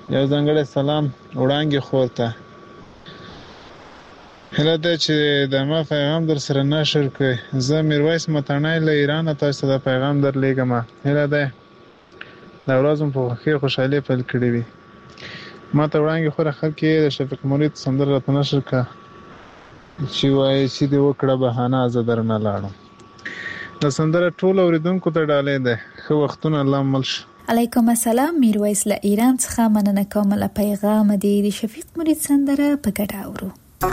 یو ځانګړی سلام وړانګې خور ته. هیله ده چې د ما پیغام در سره نشر کړئ. زه میرویس متڼی له ایرانه تاسو ته دا پیغام درلیږم. هیله ده دا ورځ مو په خوښۍ او خوشحالۍ پیل کړې وي. ما ته وړانګې خوره خلک یې د شفیق مرید سندره راته نشر کړه چې وایي چې دې وکړه بهانه زه درنه لاړم. دا سندره ټولو اورېدونکو ته ډالۍ ده. ښه وختونه الله مل شه. علیکم السلام. میرویس له ایران څخه مننه کوم له پیغام دی د شفیق مرید سندره په ګډه اورو.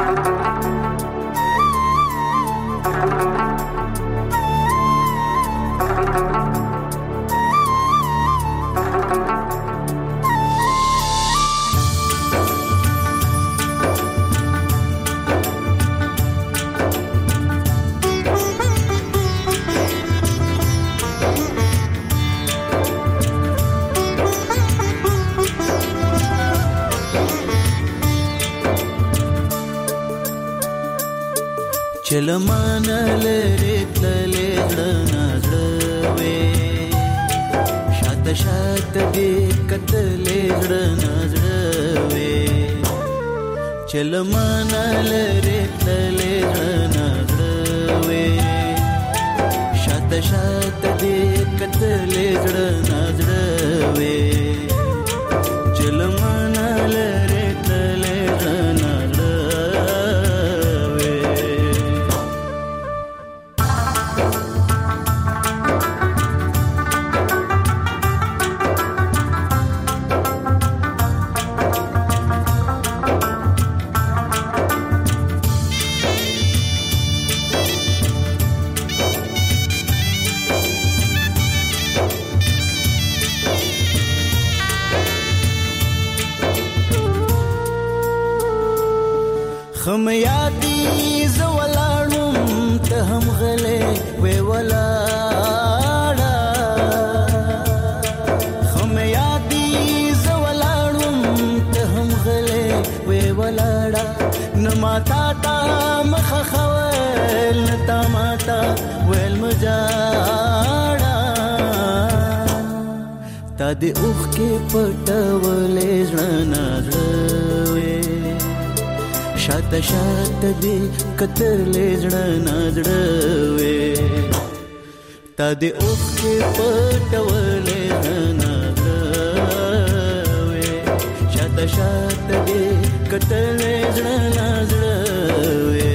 چلمان لري تللې زړه زړوي شاته شاته دې کتلې زړه زړوي چلمان لري تللې زړه زړوي شاته شاته دې کتلې زړه زړوي چلمان لري تللې زړه خم یادی زولاړم ته هم غلې وې ولاړه خم یادی زولاړم ته هم غلې وې ولاړه نماتا تا مخ خوال نتا ماتا ویل مجاړه تا دې اوخ کې پټولې ژوند شاته شاته دې کتلې زړه نازړوي تا دې اوخ کې پټولې نازړوي شاته شاته دې کتلې زړه نازړوي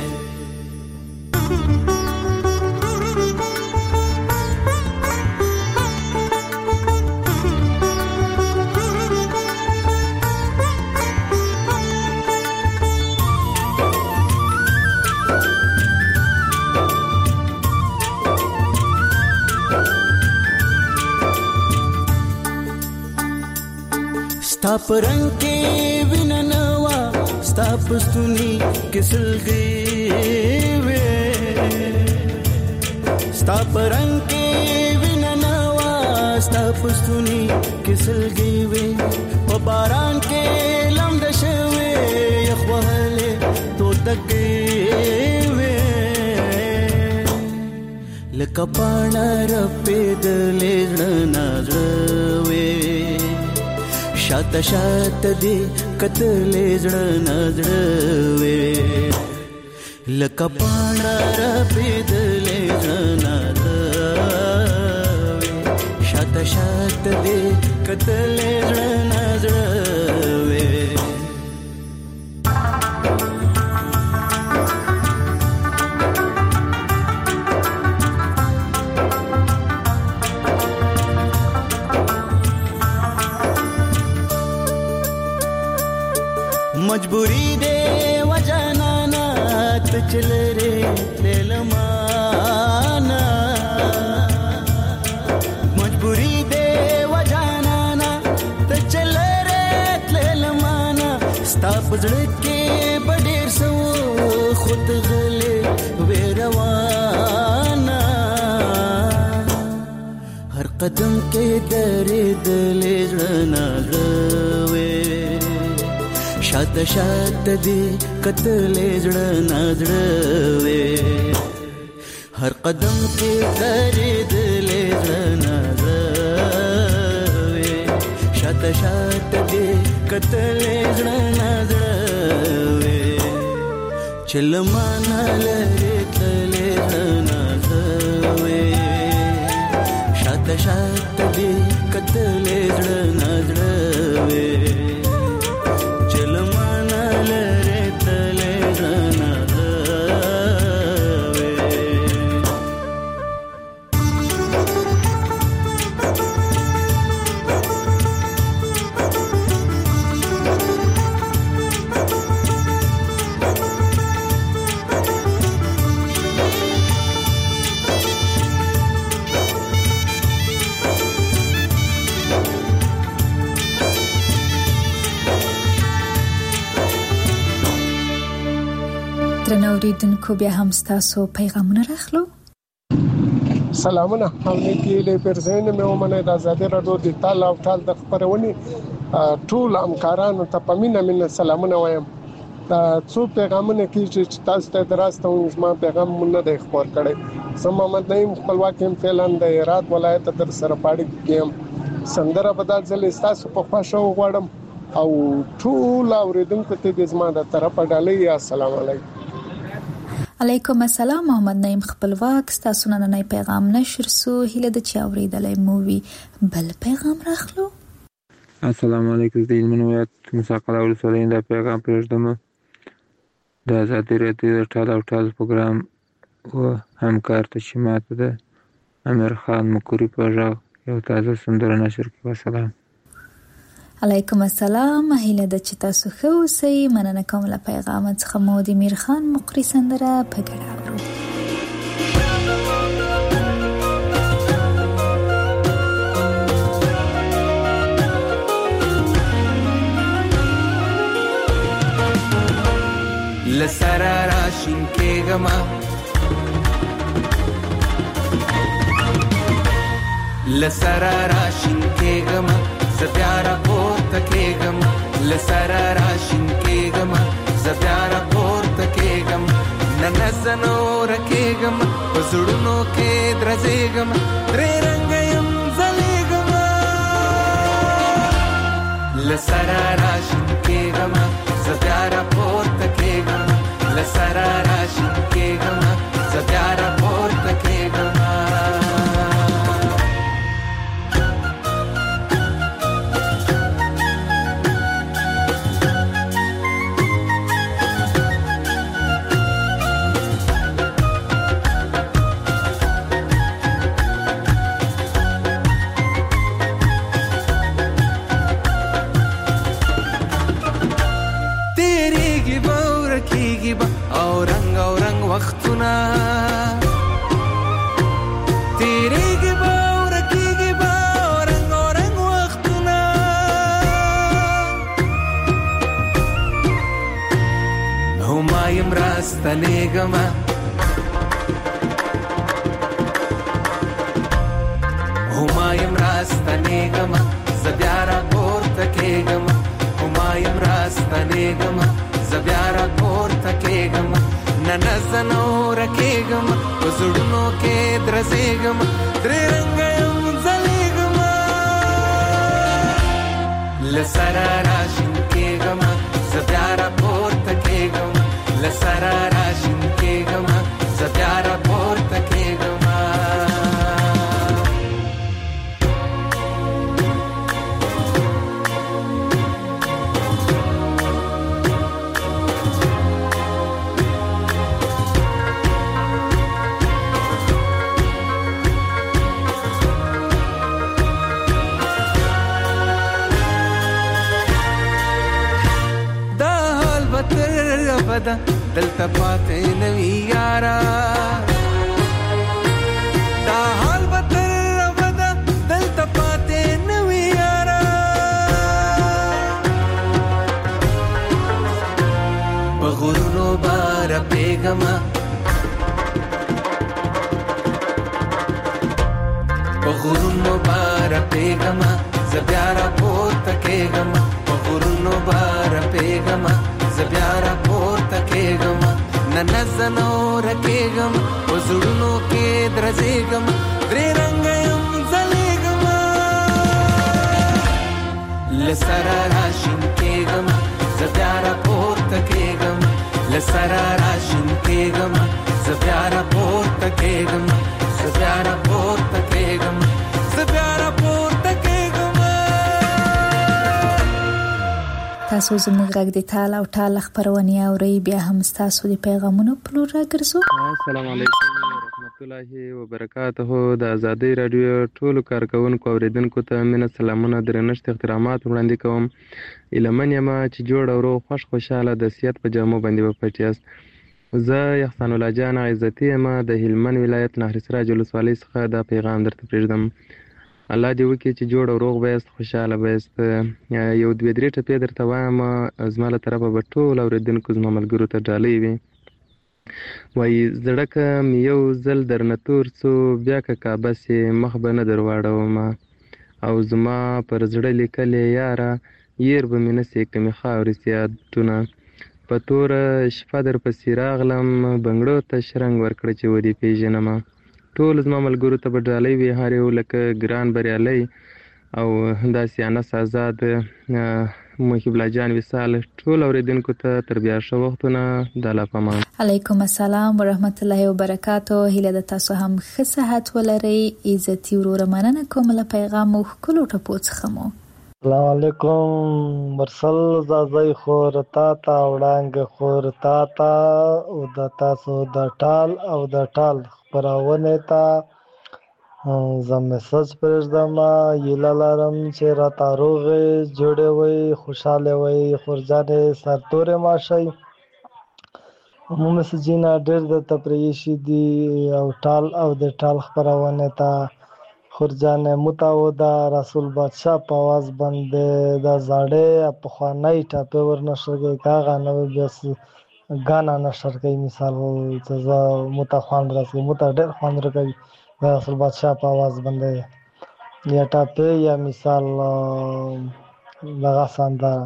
ستا پرنګ کې ویننوا ستا پستونی کسلګي وې ستا پرنګ کې ویننوا ستا پستونی کسلګي وې په باران کې لمد شوي یخوهله تو دګي وې لکه پاڼه رپېدلې نازړوي شاته شاته دې کتلې زړه نازړوي لکه پاڼه رپېدلې زړه نازړوي شاته شاته دې کتلې زړه نازړوي مجبوری دے وجنانا تچل رے لیلمانا مجبوری دے وجنانا تچل رے لیلمانا ستا پزړ کې بډیر سو خود غلې ویروانا هر قدم کې درې دلې زړه شاته شاته دې کتلې زړه نازړوي هر قدم کې درېدلې زړه نازړوي شاته شاته دې کتلې زړه نظر وې چلمانه لري تلې زړه نظر وې شاته شاته دې کتلې زړه نظر وې چلمانه لري تلې زړه اوریدونکو بیا هم ستاسو پیغامونه راخلو. سلامونه او نیکی له پرځین مې ومنه د آزادۍ راډیو د تال او تال د خبرونې ټول همکارانو ته پمینه سلامونه وایم. څو پیغامونه کې چې تاسو ته دراسته و زما پیغام مونږ نه خبر کړي. زه محمد نعیم خپلواک ام فعلن د هرات ولایت در سره پاړی کېم. سندره بدل ځل تاسو په خوښو غواړم او ټول اوریدونکو ته د زما د طرفه ډالۍ السلام علیکم. علیکم السلام. محمد نعیم خپلواک ستاسو نننۍ پیغام نشر سو هله د چا اوریدلای مووي بل پیغام راخلو. السلام علیکم. د منویات مساقله ولسوالۍ د پیغام پرېږدم د آزادۍ راډیو د ټال او ټال پروګرام و همکار ته چې ماته د امیر خان مکوري په غږ یو تازه سندره نشر کړي. والسلام. علیکم السلام. هیله د چې تاسو ښه اوسئ. مننه کوم له پیغام څخه مو د امیر خان مقری سندره په ګډه اورو. لسرا راشین کېږم لسرا راشین کېږم زبیارا پورته کېږم لسرا راشین کېږم زبیارا پورته کېږم نن زنور کېږم په زړونو کې درځېږم درې رنګ یم ځلېږم لسرا راشین کېږم زبیارا پورته کېږم لسرا راشین کېږم زبیارا پورته کېږم وختونه تیریږي به ورکیږي به رنګ وختونه هما یم راستنېږم هما یم راستنېږم زه بیا راپورته کېږم هما یم راستنېږم زه بیا راپورته کېږم نن زنور کېږم په زړونو کې درځېږم درې رنګه یم ځلېږم لسرا راشین کېږم زه بیا راپورته کېږم لسرا راشین کېږم زه بیا راپورته کېږم دلته پاتې نوی یارا دا حال به تر ابده دلته پاتې نوی یارا په غرونو بار پیغما په غرونو بار پیغما زه بیا راپورته کېږم په غرونو بار پیغما زه بیا راپورته کېږم نن زنور کېږم په زړونو کې درځېږم درې رنګه یم ځلېږم لسرا راشین کې تاسو زموږ غږ د تال او ټال خبرونه اورئ. بیا هم تاسو د پیغامونو په لور راګرځو. السلام علیکم ورحمت الله وبرکاته. د آزادۍ رادیو ټولو کارکونکو اوریدونکو ته مینه سلامونه درنښت احترامات وړاندې کوم. ایلمن یم چې جوړ او روغ خوشاله د سیادت په جامو باندې وپټ یاست. زه احسان الله جان عزتي یم د هلمند ولایت نهر سراج ولسوالۍ څخه دا پیغام درته پرېږدم. الله دې وکړي چې جوړ او روغ به یاست، خوشحاله به یاست. یو دوې درې ټپې درته وایم، زما له طرفه به ټول اورېدونکو زما ملګرو ته ډالۍ وي. وایي زړه که مې یو ځل درنه تور څو بیا که کعبه سې مخ به نه در واړومه، او زما پر زړه لیکلې یاره ير به مې نه سې که مې خاورې سیادونه. په توره شپه در پسې راغلم بنګړو ته شرنګ ورکړه چې ودې پېژنمه. ټول زما ملګرو ته به ډالۍ وي، هر یو لکه ګران بریالی او داسې انس آزاد محب الله جان وصال. ټول اوریدونکو ته تر بیا ښه وختونه د الله په امان. علیکم السلام ورحمت الله وبرکاته. هیله د تاسو هم ښه صحت ولرئ. عزتي وروره مننه کوم له پیغام او ښکلو ټپو څخه مو. السلام علیکم. مرسل زازی خور تا تا وړانګ خور تا تا او د تاسو د ټال او د ټال خبرونه تا زه میسج پرېږدم. هیله لرم چې راته روغې جوړې وئ، خوشحاله وئ، خورجانې سرتورې ماشئ. مو میسجونه ډېر درته پرېښي دي او ټال او د ټال خپرونه ته خورجانې متعوده رسول بادشاه په آواز باندې د زاړې پخوانۍ ټاپې ورنشر کوي که هغه نوې بیا ګانا نشر کوي. مثال چې زه مته خوند رسوي، مته ډېر خوند راکوي د رسول بادشاه په آواز باندې یا ټاپې یا مثال دغه سندره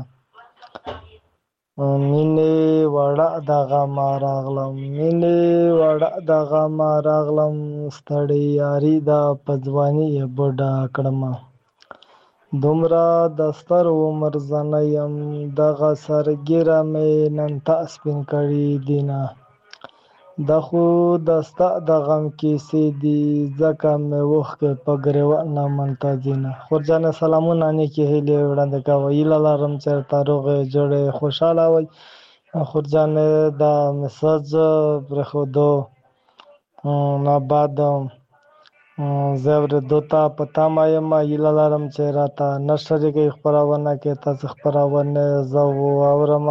مینې وړه دغه ما راغلم، مینې وړه دغه ما راغلم، ستړی یاري دا په ځواني یې بوډا کړمه. دومره د ستر عمر زنه یم دغه سرګیره مې نن تا سپین کړي دینه. دا خو د ستا د غم کیسې دي ځکه مې اوښکې په ګریوان نه منتظینه. خورجانې سلامونه نیکې هیلې وړاندې کوه. هیله لرم چې ورته روغې جوړې خوشحاله وئ. خورجانې دا میسج پرېښودو نه بعد زه اورېدو ته په تمه یم. هیله لرم چې راته نه شریکوي خپرونه کې تاسې خپرونې زه واورم.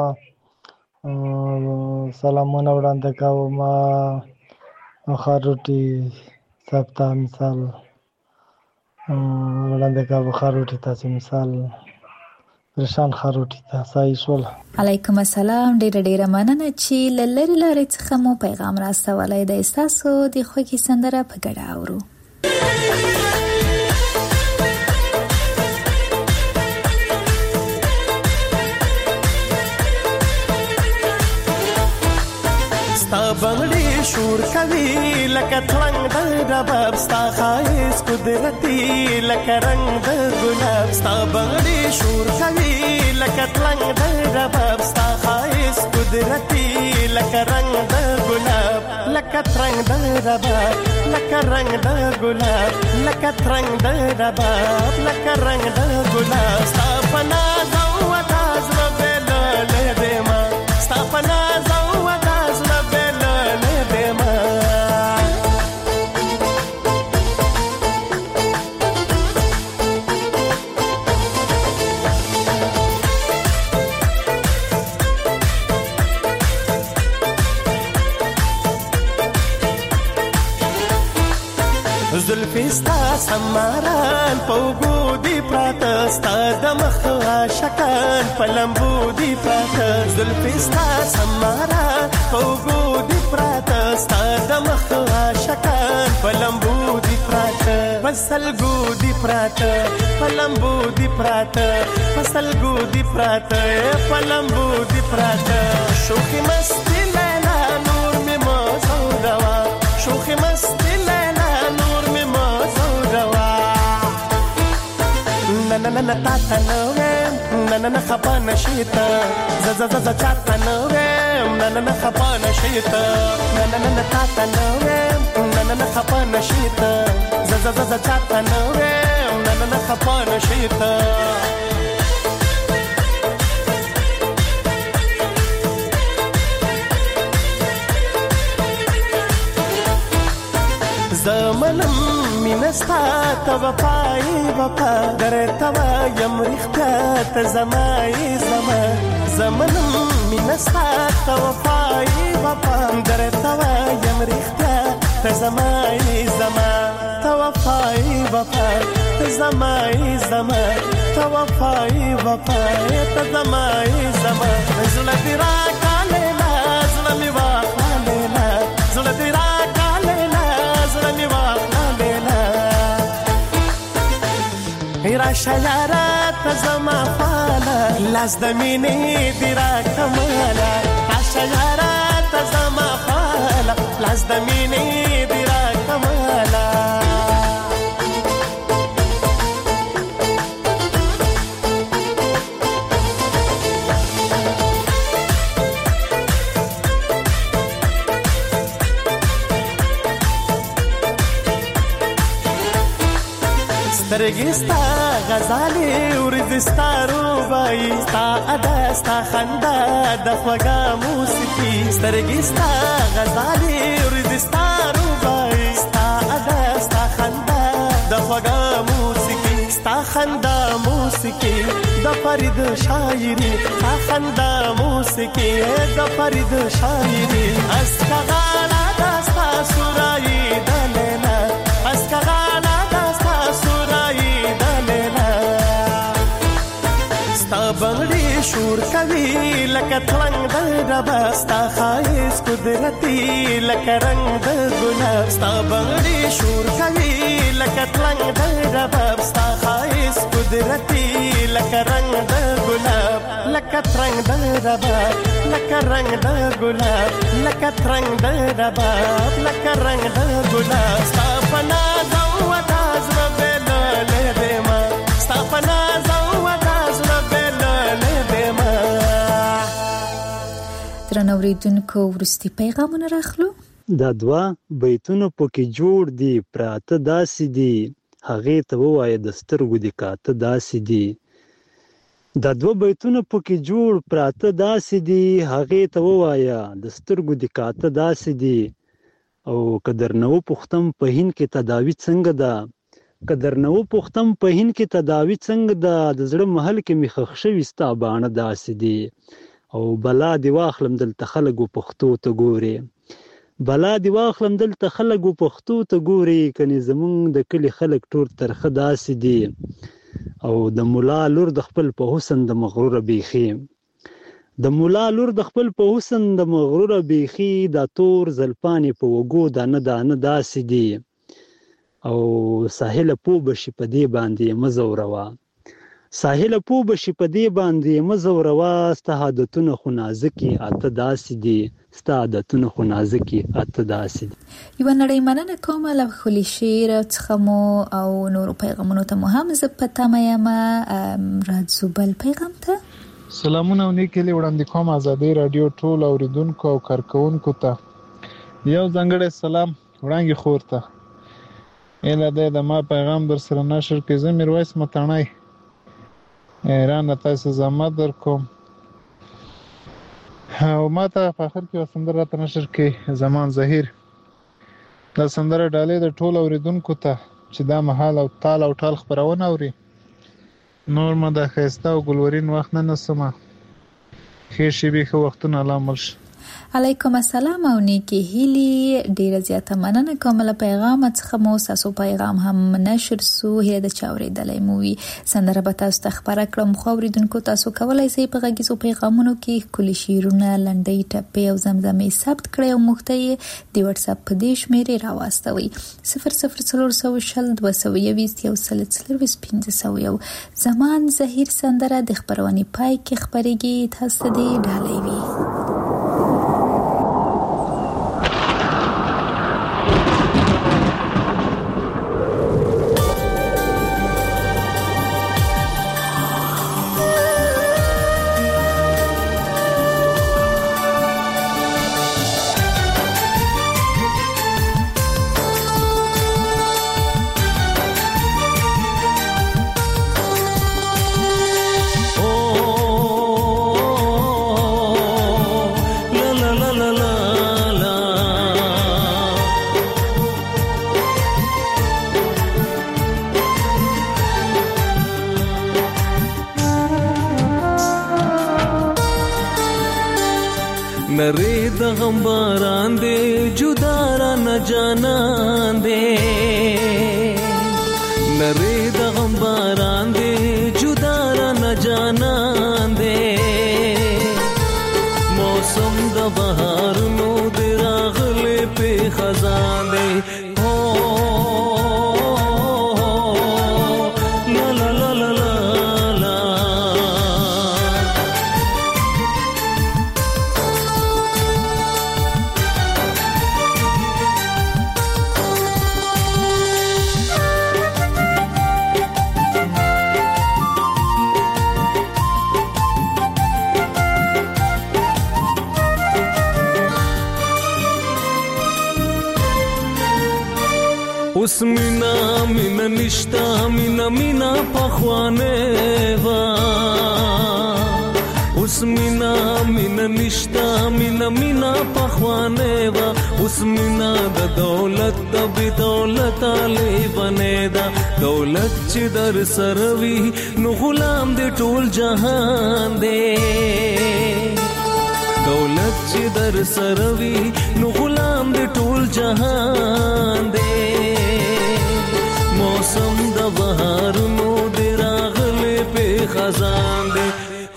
سلامونه وړاندې کوم خاروټي صاحب ته مثال وړاندې کوم. خاروټي تاسې مثال پریشان خاروټي ته صحیح شول. علیکم السلام. ډیره مننه چې له لرې لارې څخه مو پیغام راستولی دی. ستاسو د خوږې سندره په ګډه اورو. ستا بنگړي شور کوي لکه ترنګ د رباب، ستا خایس قدرتي لکه رنگ د ګلاب. ستا بنگړي شور کوي لکه ترنګ د رباب، ستا خایس قدرتي لکه رنگ د ګلاب، لکه ترنګ د رباب، لکه رنگ د ګلاب، لکه ترنګ د رباب، لکه رنگ د ګلاب. ستا پنا زو وداز ربل له دما، ستا پنا زو وداز ربل له دما. زلفی ستا سماران پوگو دی پراتا، ستا دمخ عاشقان پلمبو دی پراتا. زلفی ستا سماران پوگو دی پراتا، ستا دمخ عاشقان پلمبو دی پراتا. پسلگو دی پراتا پلمبو دی پراتا، پسلگو دی پراتا پلمبو دی پراتا. شوخی مستی لیلا نور می موزو روا، شوخی مستی لیلا نور می موزو روا. نننن تاتا نویم نننن خپا نشیتا، زززز چاتا نویم نننن خپا نشیتا. نننن تاتا نویم نننن خپا نشیتا، زززز چاتا نویم نننن خپا نشیتا. مینستا ته وفای وفا درته وایم رښتیا ته زمای زما زمنم مینستا ته وفای وفا درته وایم رښتیا ته زمای زما ته وفای وفا ته زمای زما ته وفای وفا ته زمای زما زړه دې راکاله زړه مې واخله زړه دې راکاله زړه مې واخله راشه یاره ته زما فاله لاس د مینې دې راکماله راشه یاره ته زما فاله لاس د مینې دې راکماله سترګې ستا غزالې ورځې ستا روبایي ستا ادا ستا خندا د خوږه موسیقي سترګې ستا غزالې ورځې ستا روبایي ستا ادا ستا خندا د خوږه موسیقي ستا خندا موسیقي د فرید شاعري ستا خندا موسیقي د فرید شاعري اسکا غاړه دا ستا سورایي د لیلا اسکا غاړه بغړی شور کوي لکه تلنګ د رباب ستا خایس قدرتي لکه رنگ د ګلاب ستا بغړی شور کوي لکه تلنګ د رباب ستا خایس قدرتي لکه رنگ د ګلاب لکه ترنګ د رباب لکه رنگ د ګلاب لکه ترنګ د رباب لکه رنگ د ګلاب ستا پنا زو وداز ربل له دما ستا پنا زو وداز درنو اوریدونکو وروستي پیغامونه راخلو. دا دوه بیتونه پکې جوړ دي پراته داسې دي هغې ته ووایه د سترګو دې کاته داسې دي دا دوه بیتونه پکې جوړ پراته داسې دي هغې ته ووایه د سترګو دې کاته داسې دي او که درنه وپوښتم په هند کې تداوي څنګه ده که درنه وپوښتم په هند کې تداوي څنګه ده د زړه محل کې مې ښخ شوي ستا باڼه داسې دي او بلا دی واخلم دلته خلک پښتو ته ګوري بلا دی واخلم دلته خلک پښتو ته ګوري کني زمونږ د کلی خلک ټول ترخه داسې دي او د مولا لور د خپل په حسن د مغروره بیخي د مولا لور د خپل په حسن د مغروره بیخي دا تور زلپانې په وګو دانه دانه داسې دي او ساحل پو بشي په دې باندې مزوروا ساحل پو بشي په دې باندې مزوروا ستا عادتونه خو نازکي اته داسې دي ستا عادتونه خو نازکي اته داسې دي. یوه نړۍ مننه کوم له ښکلي شعر څخه مو او نورو پیغامونو ته مو هم زه په تمه یم. راځو بل پیغام ته. سلامونه او نیکې لې وړاندې کوم ازادي رادیو ټول اوریدونکو او کارکونکو ته یو ځانګړی سلام وړاندې خور ته اله د ما پیغام در سره نشر کې زه میرویس متنای ایران تاسو زحمت در کوم او ما ته په اخر کې وسندره ته نشر کې زمان ظهیر د سندره ډالې د ټول اوریدونکو ته چې دا محل او تال او ټال خبرونه اوري نور ما د خسته او ګلورین وخت نه نسمه خیر شي به وختونه لامل شي. علیکم السلام او نیکی هیلی ډیره زیاته مننه کوم له پیغام څخه مو تاسو پیغام هم نشر سو هله د چاورېدلې مووي سندره به تاسو ته خبره کړم خو اوریدونکو تاسو کولای شئ په غږیزو پیغامونو کې کلی شیرونه لنډۍ ټپې او زمزمې ثبت کړئ او موږ ته د واتس اپ په دې شمیرې راواستوي 00320 زمان ظهیر سندره د خبرونې پای کې خبرېږي تاسو دې ډالۍ وي. نری د غم باران دې جدا را نه جانان دې نری د غم باران دې جدا را نه جانان دې موسم د بهار نو دې راغله په خزان دې اوس مینا مینا نشتا مینا مینا پخوانه وا اوس مینا مینا نشتا مینا مینا پخوانه وا اوس مینا د دولت د بی دولت علی بنه دا دولت چې در سروي نو غلام دې ټول جهان دې دولت چې در سروي نو غلام دې ټول جهان دې موسم د بهار نو دې راغله په خزان دې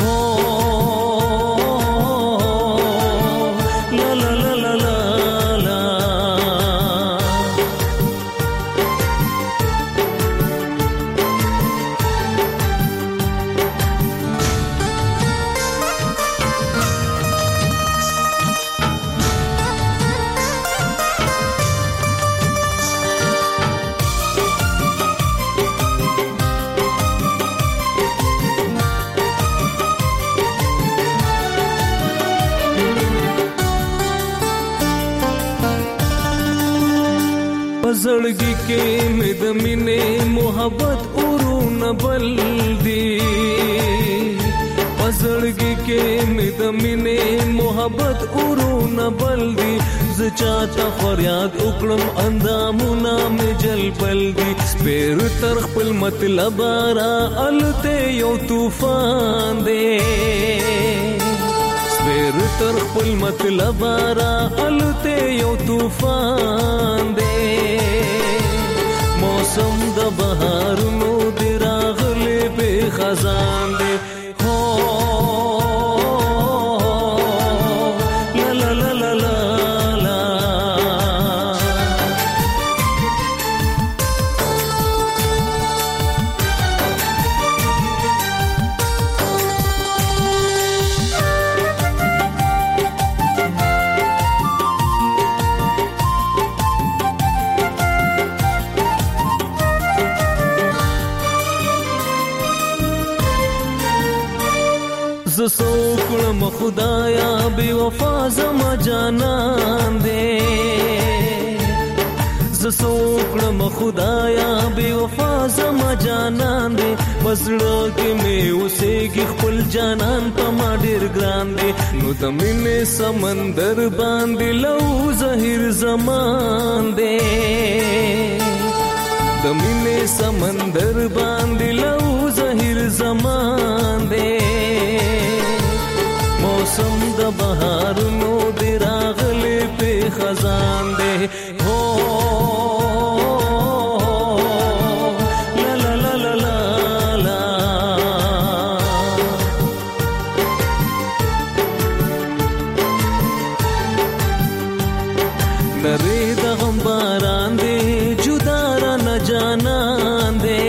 لا لا لا لا لا زړګي کې مې د مینې محبت اورونه بل دي زړګي کې مې د مینې محبت اورونه بل دي ز چاته فریاد وکړم اندامونه مې جلبل دي سپېر تر خپل مطلب را الته یو طوفان دی سپېر تر خپل مطلب را الته یو طوفان دی موسم د بهار نو دې راغله په خزان دې هو لا لا لا لا لا زسوکړم خدایا بے وفا زما جانان دے زسوکړم خدایا بے وفا زما جانان دے پسړه کې مې اوسېږي خپل جانان په ما ډېر ګران دے نو د مینې سمندر باندې لو زهیر زمان دے د مینې سمندر باندې لو زهیر زمان دے موسم د بهار نو دې راغله په خزان دې هو لا لا لا لا لا لا نری د غم باران دې جدا را نه جانان دې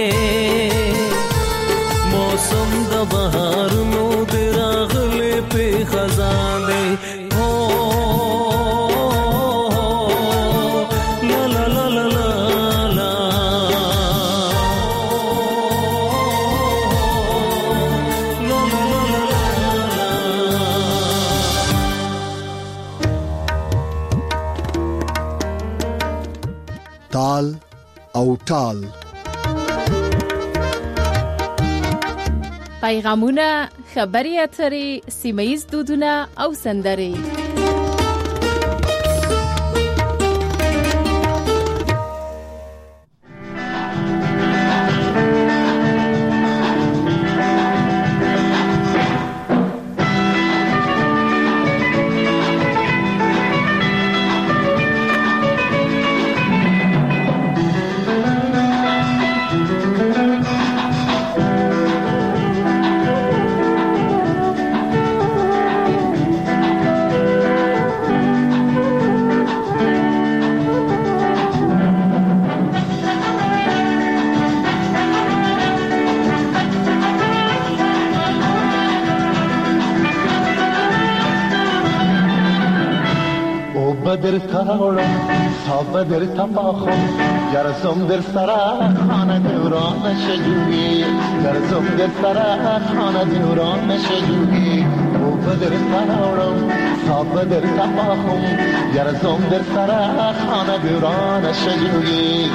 موسم د بهار نو دې راغله په خزان دې هو لا لا لا لا لا لا لا لا لا تال او ټال پیغامونه خبري اترې سیمه‌یز دودونه او سندرې بدر تاورم تا بدر تپاخم گرزم در سرا خانه دوران شجوی گرزم در سرا خانه دوران شجوی او بدر تاورم تا بدر تپاخم گرزم در سرا خانه دوران شجوی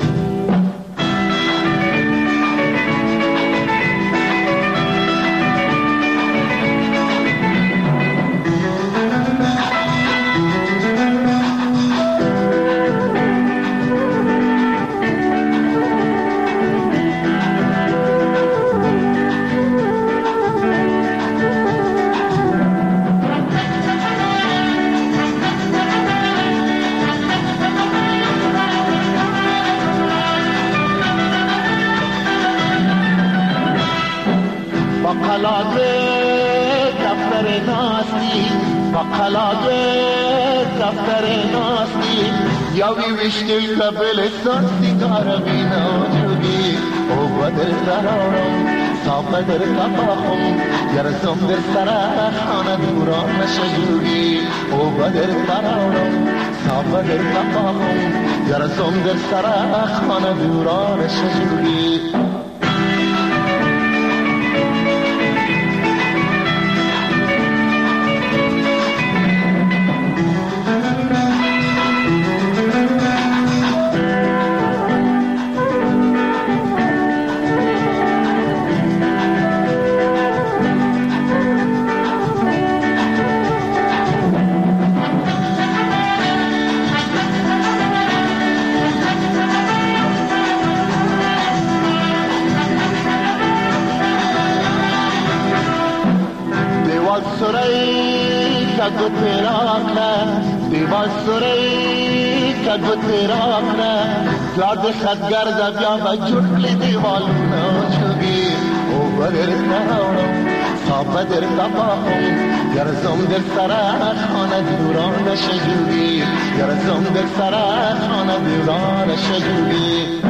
یاوی وشتی قبل سیگار بینا جوگی او بدر سرارم تا بدر تپاخم گرزم در سرا خانه دوران شجوگی او بدر سرارم تا بدر تپاخم گرزم در سرا خانه دوران شجوگی دیوال سوری کدو تیرا کنه لاد خدگر زبیا و جرکلی دیوال نوچوگی او بدر سرارم تا بدر تپاخم گرزم در سرا خانه دوران شجوگی گرزم در سرا خانه دوران شجوگی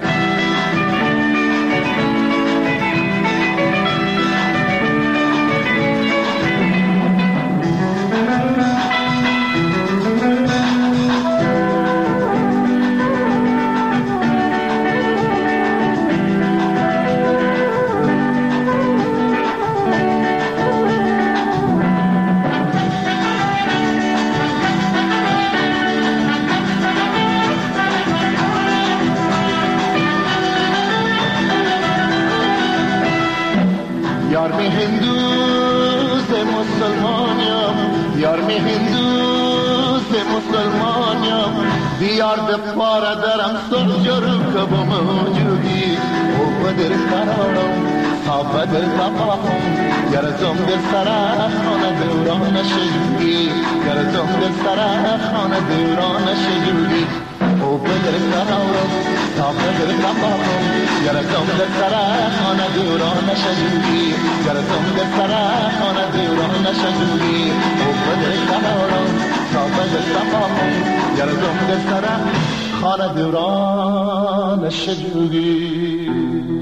دیار دپاره درم سرجرو کبو موجودی او بدر سرارم تا بدر تپاخم گرزم در سرا خانه دوران شجوگی گرزم در سرا خانه دوران شجوگی او بدر سرارم تا بدر تپاخم گرزم در سرا خانه دوران شجوگی گرزم در سرا خانه دوران شجوگی او بدر سرارم تا بدر تپاخم گرزم در سرا خانه دوران شجوگی.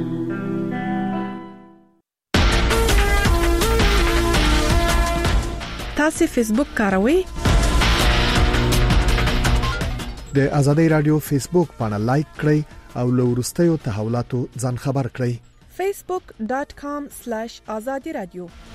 تاسو فیسبوک کاروئ؟ د آزادۍ رادیو فیسبوک باندې لایک کړئ او له وروستیو تحولاتو ځان خبر کړئ. facebook.com/azadi radio